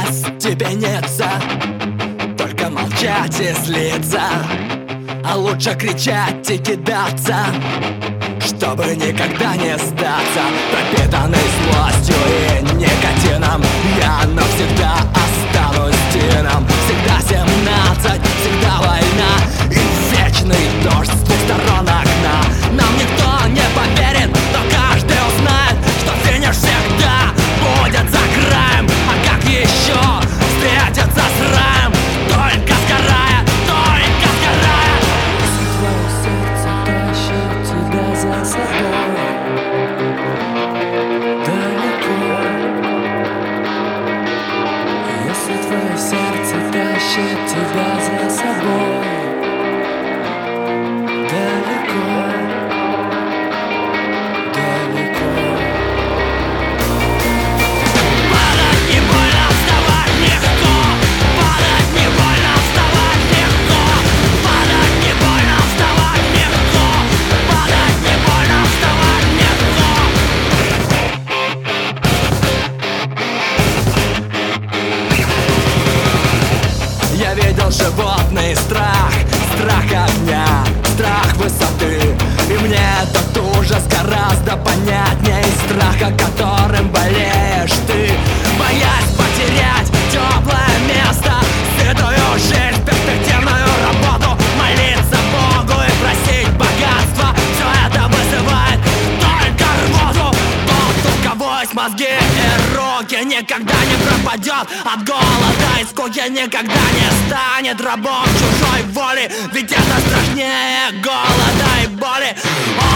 остепениться, только молчать и злиться, а лучше кричать и кидаться, чтобы никогда не сдаться. Пропитанный злостью и никотином, я навсегда останусь Дином. Всегда 17, всегда война и вечный дождь с двух сторон окна. Нам никто не поверит, но каждый узнает, что финиш всегда будет за краем. А как еще встретиться с раем? Только сгорая, только сгорая. Если твое сердце тащит тебя за собой далеко, если твое сердце тащит тебя за собой далеко, далеко. Падать не больно, вставать легко. Падать не больно, вставать легко. Падать не больно, вставать легко. Падать не больно, вставать легко. Я видел животный страх, страх огня, страх высоты. И мне этот ужас гораздо понятнее страха, которым болеешь ты. Боясь потерять теплое место, сытую жизнь, перспективную работу, молиться Богу и просить богатства. Все это вызывает только рвоту. Тот, у кого есть мозги и руки, никогда не пропадет от голода и скуки, никогда не станет рабом чужой воли. Ведь это страшнее голода и боли.